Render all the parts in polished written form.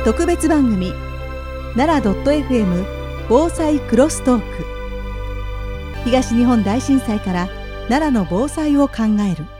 特別番組奈良 .fm 防災クロストーク。東日本大震災から奈良の防災を考える。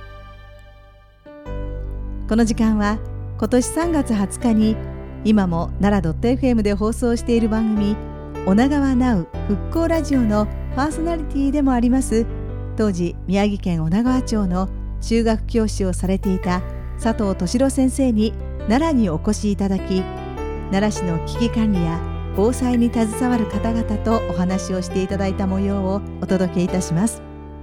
この時間は今年3月20日に今も奈良 .fm で放送している番組女川ナウ復興ラジオのパーソナリティでもあります当時宮城県女川町の中学教師をされていた佐藤俊郎先生に奈良にお越しいただき、奈良市の危機管理や防災に携わる方々とお話をしていただいた模様をお届けいたします。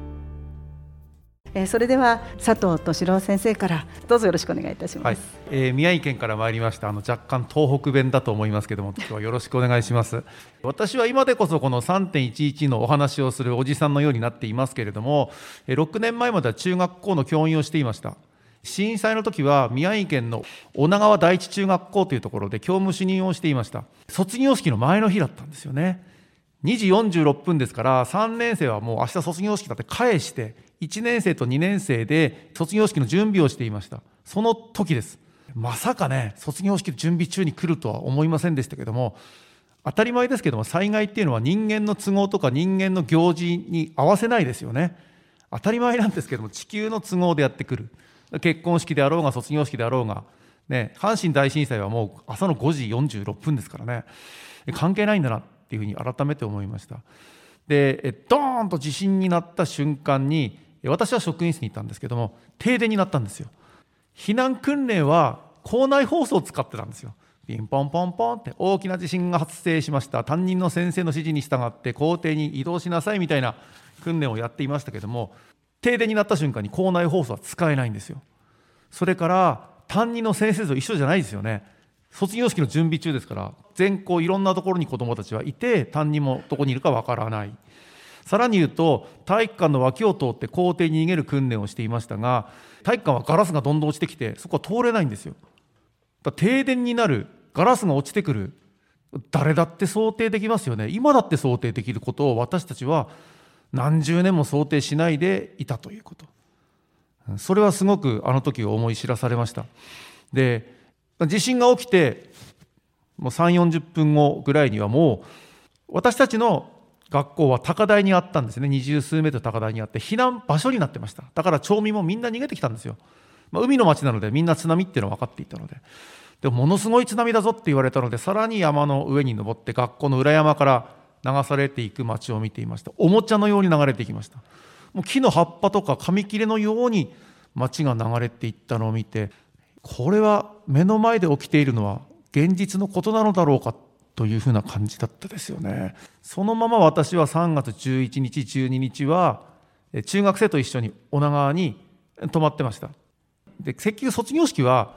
それでは佐藤俊郎先生からどうぞよろしくお願いいたします。 宮城県から参りました。若干東北弁だと思いますけども、今日はよろしくお願いします。私は今でこそこの 3.11 のお話をするおじさんのようになっていますけれども、6年前までは中学校の教員をしていました。震災の時は宮城県の女川第一中学校というところで教務主任をしていました。卒業式の前の日だったんですよね。2時46分ですから、3年生はもう明日卒業式だって返して1年生と2年生で卒業式の準備をしていました。その時です。まさかね、卒業式準備中に来るとは思いませんでしたけども、当たり前ですけども、災害っていうのは人間の都合とか人間の行事に合わせないですよね。当たり前なんですけども、地球の都合でやってくる。結婚式であろうが卒業式であろうが、ね、阪神大震災はもう朝の5時46分ですからね、関係ないんだなっていうふうに改めて思いました。で、ドーンと地震になった瞬間に、私は職員室に行ったんですけども、停電になったんですよ。避難訓練は校内放送を使ってたんですよ。ピンポンポンポンって大きな地震が発生しました。担任の先生の指示に従って校庭に移動しなさいみたいな訓練をやっていましたけども、停電になった瞬間に校内放送は使えないんですよ。それから担任の先生と一緒じゃないですよね。卒業式の準備中ですから、全校いろんなところに子どもたちはいて、担任もどこにいるかわからない。さらに言うと、体育館の脇を通って校庭に逃げる訓練をしていましたが、体育館はガラスがどんどん落ちてきて、そこは通れないんですよ。停電になる、ガラスが落ちてくる、誰だって想定できますよね。今だって想定できることを私たちは何十年も想定しないでいたということ。それはすごくあの時を思い知らされました。で、地震が起きてもう3、40分後ぐらいにはもう私たちの学校は高台にあったんですね。20数メートル高台にあって避難場所になってました。だから町民もみんな逃げてきたんですよ。海の町なのでみんな津波っていうのは分かっていたので。でもものすごい津波だぞって言われたので、さらに山の上に登って学校の裏山から流されていく町を見ていました。おもちゃのように流れていきました。もう木の葉っぱとか紙切れのように町が流れていったのを見て、これは目の前で起きているのは現実のことなのだろうかというふうな感じだったですよね。そのまま私は3月11日、12日は中学生と一緒に女川に泊まってました。で、結局卒業式は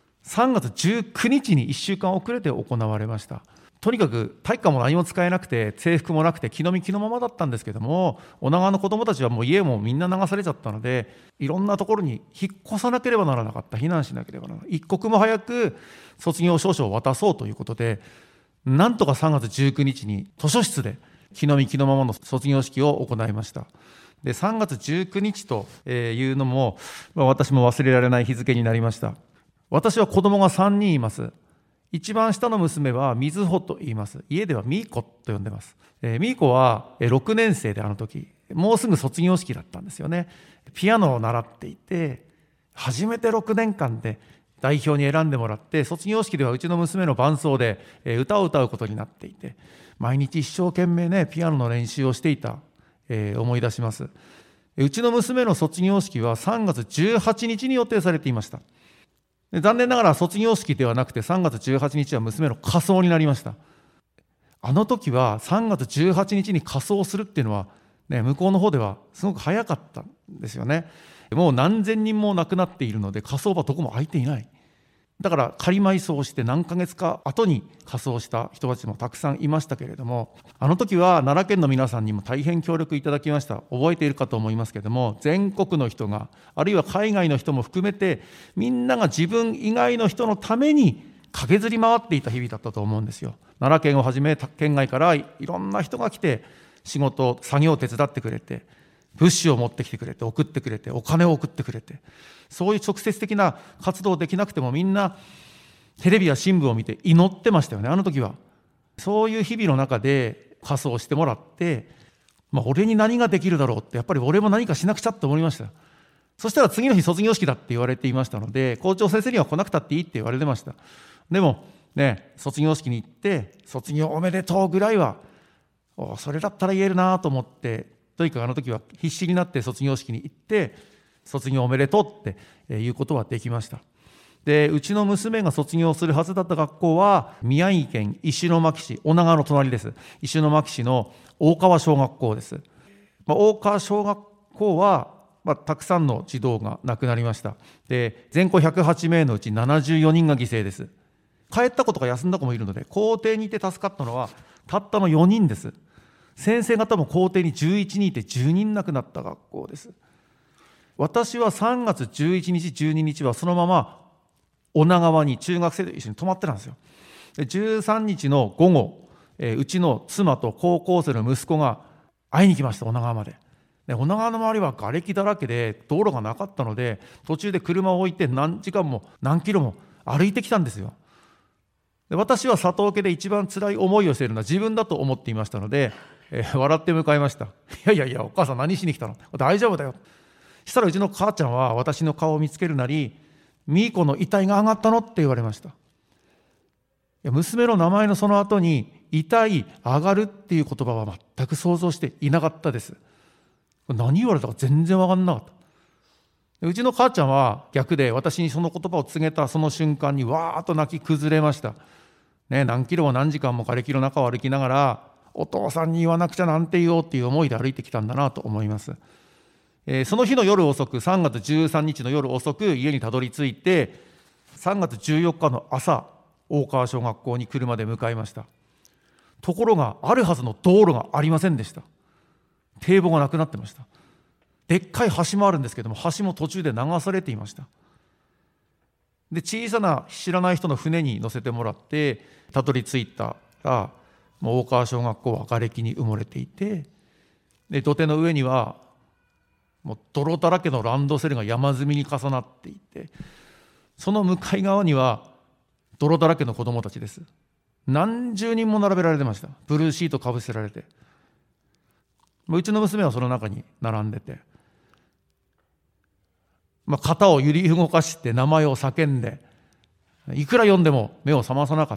3月19日に1週間遅れて行われました。とにかく体育館も何も使えなくて、制服もなくて気の身気のままだったんですけども、女川の子どもたちはもう家もみんな流されちゃったので、いろんなところに引っ越さなければならなかった。避難しなければならない。一刻も早く卒業証書を渡そうということで、なんとか3月19日に図書室で気の身気のままの卒業式を行いました。で、3月19日というのも、私も忘れられない日付になりました。私は子供が3人います。一番下の娘はみずほと言います。家ではみーこと呼んでます。みーこは6年生で、あの時もうすぐ卒業式だったんですよね。ピアノを習っていて、初めて6年間で代表に選んでもらって、卒業式ではうちの娘の伴奏で歌を歌うことになっていて、毎日一生懸命ねピアノの練習をしていた、思い出します。うちの娘の卒業式は3月18日に予定されていました。残念ながら卒業式ではなくて3月18日は娘の仮装になりました。あの時は3月18日に仮装するっていうのは、ね、向こうの方ではすごく早かったんですよね。もう何千人も亡くなっているので火葬場どこも空いていない。だから仮埋葬して何ヶ月か後に火葬した人たちもたくさんいましたけれども、あの時は奈良県の皆さんにも大変協力いただきました。覚えているかと思いますけれども、全国の人が、あるいは海外の人も含めて、みんなが自分以外の人のために駆けずり回っていた日々だったと思うんですよ。奈良県をはじめ県外からいろんな人が来て仕事作業を手伝ってくれて、物資を持ってきてくれて、送ってくれて、お金を送ってくれて、そういう直接的な活動できなくてもみんなテレビや新聞を見て祈ってましたよね、あの時は。そういう日々の中で仮装してもらって、俺に何ができるだろうって、やっぱり俺も何かしなくちゃって思いました。そしたら次の日卒業式だって言われていましたので、校長先生には来なくたっていいって言われてました。でもね、卒業式に行って卒業おめでとうぐらいはそれだったら言えるなと思って、とにかくあの時は必死になって卒業式に行って卒業おめでとうっていうことはできました。で、うちの娘が卒業するはずだった学校は宮城県石巻市、女川の隣です。石巻市の大川小学校です。大川小学校はたくさんの児童が亡くなりました。で、全校108名のうち74人が犠牲です。帰った子とか休んだ子もいるので、校庭にいて助かったのはたったの4人です。先生方も校庭に11人いて10人亡くなった学校です。私は3月11日12日はそのまま女川に中学生と一緒に泊まってたんですよ。で、13日の午後、うちの妻と高校生の息子が会いに来ました、女川まで。で、女川の周りは瓦礫だらけで道路がなかったので、途中で車を置いて何時間も何キロも歩いてきたんですよ。で、私は佐藤家で一番辛い思いをしているのは自分だと思っていましたので、笑って迎えました。いやお母さん何しに来たの？大丈夫だよ。したらうちの母ちゃんは私の顔を見つけるなり、ミーコの遺体が上がったのって言われました。娘の名前のその後に遺体上がるっていう言葉は全く想像していなかったです。何言われたか全然分かんなかった。うちの母ちゃんは逆で、私にその言葉を告げたその瞬間にわーっと泣き崩れました。何キロも何時間も瓦礫の中を歩きながら、お父さんに言わなくちゃなんて言おうっていう思いで歩いてきたんだなと思います。その日の夜遅く、3月13日の夜遅く家にたどり着いて、3月14日の朝、大川小学校に車で向かいました。ところがあるはずの道路がありませんでした。堤防がなくなってました。でっかい橋もあるんですけども、橋も途中で流されていました。で、小さな知らない人の船に乗せてもらってたどり着いたら、もう大川小学校は瓦礫に埋もれていて、で、土手の上にはもう泥だらけのランドセルが山積みに重なっていて、その向かい側には泥だらけの子どもたちです。何十人も並べられてました。ブルーシートかぶせられて、うちの娘はその中に並んでて、肩を揺り動かして名前を叫んで、いくら読んでも目を覚まさなかった。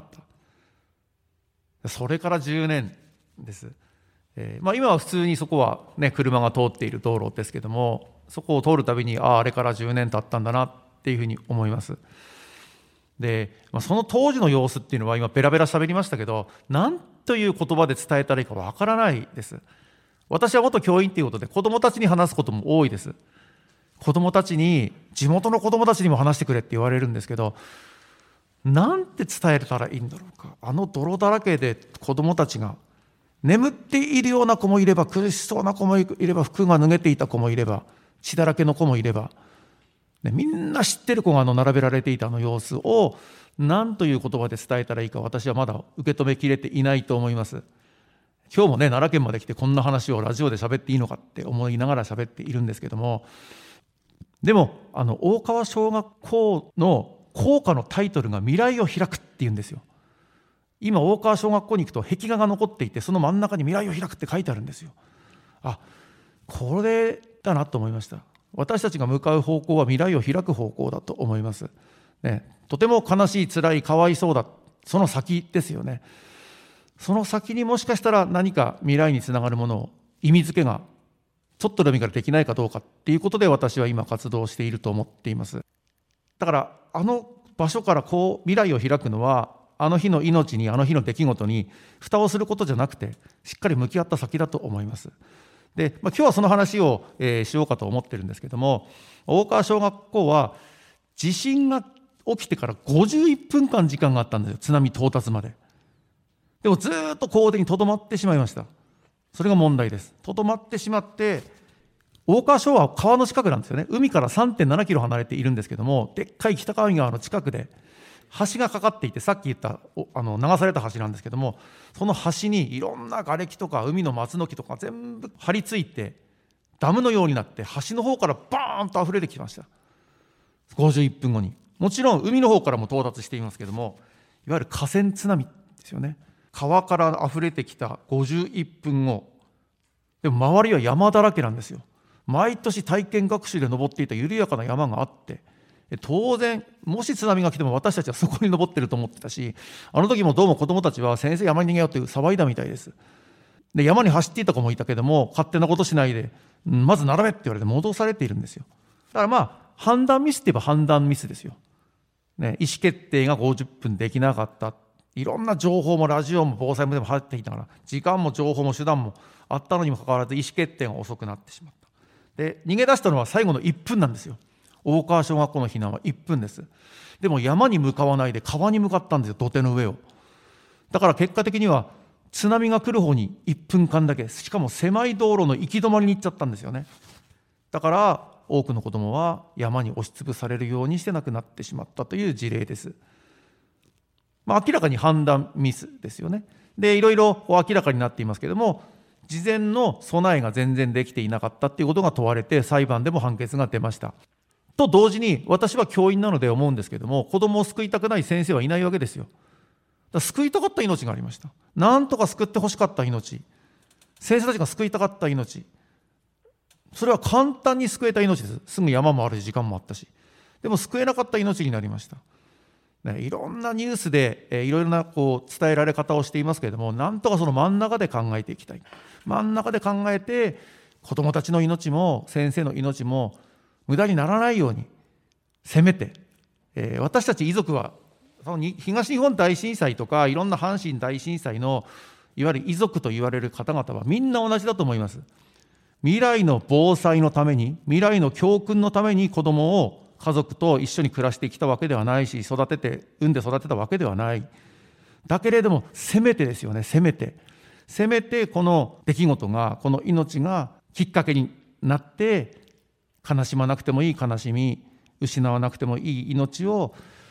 それから10年です。今は普通にそこは、車が通っている道路ですけども、そこを通るたびにあれから10年経ったんだなっていうふうに思います。で、その当時の様子っていうのは今ベラベラ喋りましたけど、何という言葉で伝えたらいいかわからないです。私は元教員ということで子どもたちに話すことも多いです。子どもたちに、地元の子どもたちにも話してくれって言われるんですけど、なんて伝えたらいいんだろうか。あの泥だらけで子どもたちが眠っているような子もいれば、苦しそうな子もいれば、服が脱げていた子もいれば、血だらけの子もいれば、みんな知ってる子が並べられていた様子を何という言葉で伝えたらいいか、私はまだ受け止めきれていないと思います。今日も奈良県まで来てこんな話をラジオで喋っていいのかって思いながら喋っているんですけども、でも大川小学校の校歌のタイトルが未来を開くっていうんですよ。今大川小学校に行くと壁画が残っていて、その真ん中に未来を開くって書いてあるんですよ。これだなと思いました。私たちが向かう方向は未来を開く方向だと思います、とても悲しい、辛い、かわいそうだ、その先ですよね。その先にもしかしたら何か未来につながるものを、意味付けがちょっとでもいいからできないかどうかっていうことで、私は今活動していると思っています。だからあの場所から未来を開くのは、あの日の命に、あの日の出来事に蓋をすることじゃなくて、しっかり向き合った先だと思います。で、今日はその話を、しようかと思ってるんですけども、大川小学校は地震が起きてから51分間時間があったんですよ、津波到達まで。でもずっと校庭にとどまってしまいました。それが問題です。とどまってしまって、大川小は川の近くなんですよね。海から 3.7 キロ離れているんですけども、でっかい北上川の近くで橋がかかっていて、さっき言った流された橋なんですけども、その橋にいろんな瓦礫とか海の松の木とか全部張り付いて、ダムのようになって橋の方からバーンと溢れてきました。51分後にもちろん海の方からも到達していますけども、いわゆる河川津波ですよね。川から溢れてきた51分後、でも周りは山だらけなんですよ。毎年体験学習で登っていた緩やかな山があって、当然もし津波が来ても私たちはそこに登ってると思ってたし、あの時もどうも子どもたちは先生山に逃げようって騒いだみたいです。で山に走っていた子もいたけども、勝手なことしないで、まず並べって言われて戻されているんですよ。だから判断ミスって言えば判断ミスですよ、ね、意思決定が50分できなかった。いろんな情報もラジオも防災もでも入ってきたから、時間も情報も手段もあったのにもかかわらず意思決定が遅くなってしまった。で逃げ出したのは最後の1分なんですよ。大川小学校の避難は1分です。でも山に向かわないで川に向かったんですよ、土手の上を。だから結果的には津波が来る方に1分間だけ、しかも狭い道路の行き止まりに行っちゃったんですよね。だから多くの子どもは山に押しつぶされるようにして亡くなってしまったという事例です。明らかに判断ミスですよね。でいろいろ明らかになっていますけれども、事前の備えが全然できていなかったということが問われて、裁判でも判決が出ました。と同時に、私は教員なので思うんですけれども、子どもを救いたくない先生はいないわけですよ。だから救いたかった命がありました。なんとか救ってほしかった命、先生たちが救いたかった命、それは簡単に救えた命です。すぐ山もあるし時間もあったし。でも救えなかった命になりました。いろんなニュースでいろいろな伝えられ方をしていますけれども、なんとかその真ん中で考えていきたい。真ん中で考えて、子どもたちの命も先生の命も無駄にならないように、せめて、私たち遺族はその東日本大震災とかいろんな阪神大震災のいわゆる遺族と言われる方々はみんな同じだと思います。未来の防災のために、未来の教訓のために子どもを家族と一緒に暮らしてきたわけではないし、産んで育てたわけではない。だけれどもせめてですよね、せめてこの出来事が、この命がきっかけになって、悲しまなくてもいい悲しみ、失わなくてもいい命を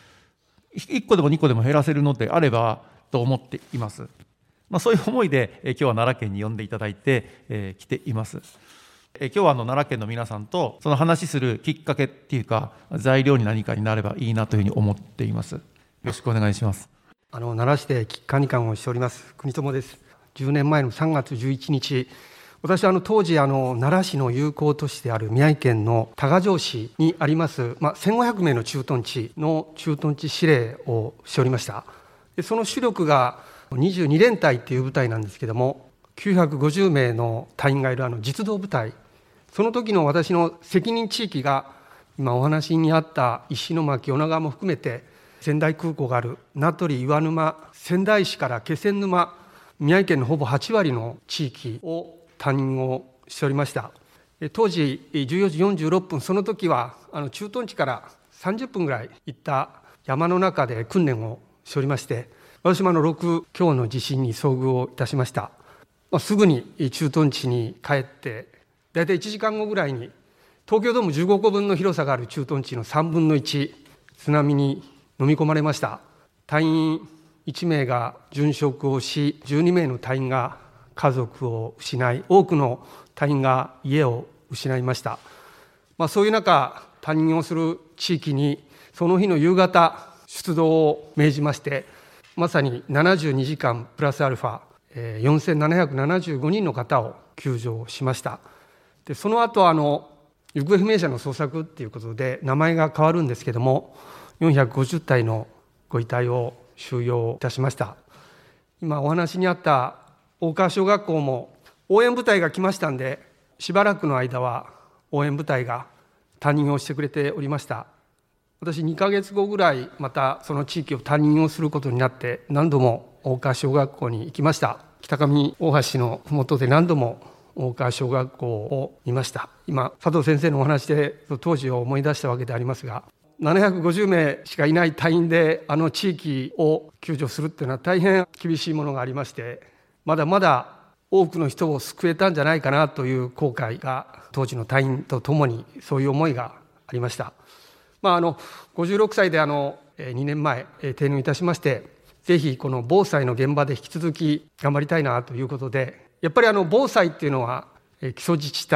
1個でも2個でも減らせるのであればと思っています。そういう思いで今日は奈良県に呼んでいただいて来ています。今日は奈良県の皆さんとその話するきっかけっていうか材料に何かになればいいなというふうに思っています。よろしくお願いします。 奈良市で危機管理官をしております国友です。10年前の3月11日、私は当時奈良市の友好都市である宮城県の多賀城市にあります、1500名の駐屯地の駐屯地司令をしておりました。でその主力が22連隊という部隊なんですけども、950名の隊員がいる実動部隊、その時の私の責任地域が今お話にあった石巻女川も含めて仙台空港がある名取岩沼、仙台市から気仙沼、宮城県のほぼ8割の地域を担任をしておりました。当時14時46分、その時は駐屯地から30分ぐらい行った山の中で訓練をしておりまして、私も6強の地震に遭遇をいたしました。すぐに駐屯地に帰って、だいたい1時間後ぐらいに東京ドーム15個分の広さがある駐屯地の3分の1、津波に飲み込まれました。隊員1名が殉職をし、12名の隊員が家族を失い、多くの隊員が家を失いました。そういう中、担任をする地域にその日の夕方出動を命じまして、まさに72時間プラスアルファ4775人の方を救助しました。でその後行方不明者の捜索ということで名前が変わるんですけども、450体のご遺体を収容いたしました。今お話にあった大川小学校も応援部隊が来ましたんで、しばらくの間は応援部隊が担任をしてくれておりました。私2ヶ月後ぐらいまたその地域を担任をすることになって、何度も大川小学校に行きました。北上大橋の麓で何度も大川小学校を見ました。今佐藤先生のお話で当時を思い出したわけでありますが、750名しかいない隊員で地域を救助するっていうのは大変厳しいものがありまして、まだまだ多くの人を救えたんじゃないかなという後悔が当時の隊員とともにそういう思いがありました。56歳で2年前定年いたしまして、ぜひこの防災の現場で引き続き頑張りたいなということで、やっぱり防災っていうのは基礎自治体、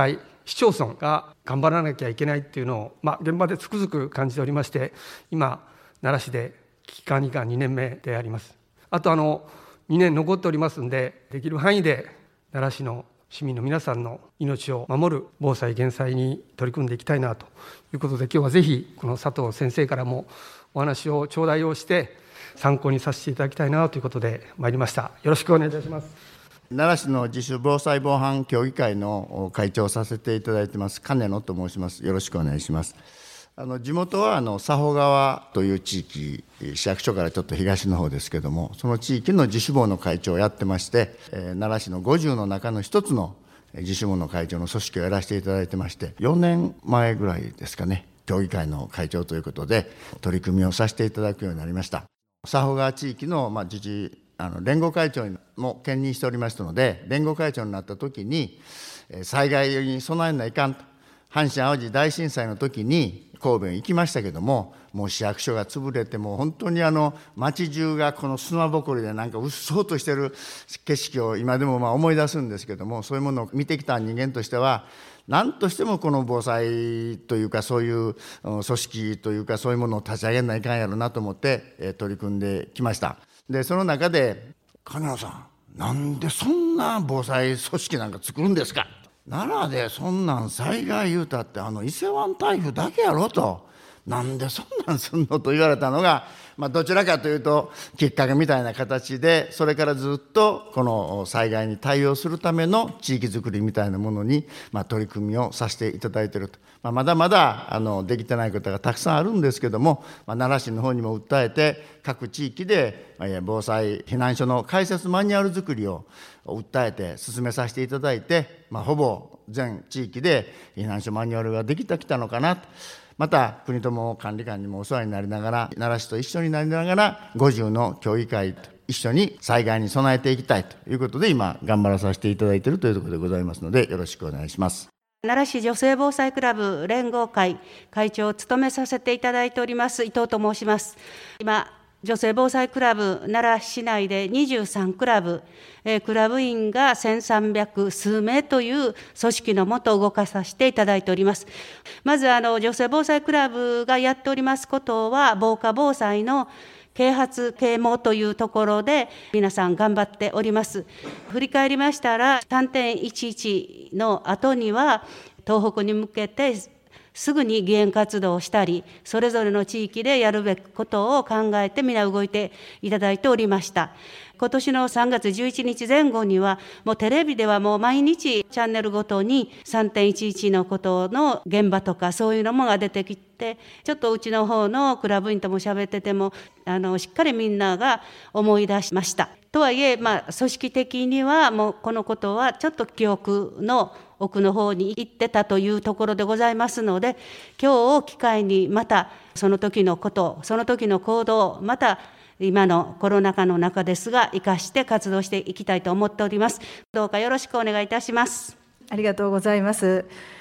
市町村が頑張らなきゃいけないっていうのを、現場でつくづく感じておりまして、今奈良市で危機管理課2年目であります。あと2年残っておりますんで、できる範囲で奈良市の市民の皆さんの命を守る防災減災に取り組んでいきたいなということで、今日はぜひこの佐藤先生からもお話を頂戴をして参考にさせていただきたいなということで参りました。よろしくお願いいたします。 奈良市の自主防災防犯協議会の会長をさせていただいてます金野と申します。よろしくお願いします。地元は佐保川という地域、市役所からちょっと東の方ですけども、その地域の自主防の会長をやってまして、奈良市の50の中の一つの自主防の会長の組織をやらせていただいてまして、4年前ぐらいですかね、協議会の会長ということで取り組みをさせていただくようになりました。佐保川地域の自治連合会長にも兼任しておりましたので、連合会長になった時に災害に備えないかんと、阪神・淡路大震災の時に神戸に行きましたけども、もう市役所が潰れて、もう本当に町中がこの砂ぼこりでなんかうっそうとしてる景色を今でも思い出すんですけども、そういうものを見てきた人間としては、何としてもこの防災というか、そういう組織というか、そういうものを立ち上げないかんやろなと思って取り組んできました。でその中で、金野さん、なんでそんな防災組織なんか作るんですか。奈良でそんなん災害言うたって伊勢湾台風だけやろと、なんでそんなんすんのと言われたのが、どちらかというときっかけみたいな形で、それからずっとこの災害に対応するための地域づくりみたいなものに取り組みをさせていただいていると。まだまだできてないことがたくさんあるんですけども、奈良市の方にも訴えて、各地域で防災避難所の開設マニュアル作りを訴えて進めさせていただいて、ほぼ全地域で避難所マニュアルができてきたのかなと。また国友管理官にもお世話になりながら、奈良市と一緒になりながら50の協議会と一緒に災害に備えていきたいということで、今頑張らさせていただいているというところでございますので、よろしくお願いします。 奈良市女性防災クラブ連合会会長を務めさせていただいております伊藤と申します。今女性防災クラブ奈良市内で23クラブ、クラブ員が1300数名という組織のもと動かさせていただいております。まず女性防災クラブがやっておりますことは、防火防災の啓発啓蒙というところで皆さん頑張っております。振り返りましたら、3.11 の後には東北に向けてすぐに義援活動をしたり、それぞれの地域でやるべきことを考えて皆動いていただいておりました。今年の3月11日前後には、もうテレビではもう毎日チャンネルごとに 3.11 のことの現場とかそういうのもが出てきて、ちょっとうちの方のクラブ員とも喋っててもしっかりみんなが思い出しました。とはいえ、組織的にはもうこのことはちょっと記憶の奥の方に行ってたというところでございますので、今日を機会にまたその時のこと、その時の行動、また今のコロナ禍の中ですが生かして活動していきたいと思っております。どうかよろしくお願いいたします。 ありがとうございます。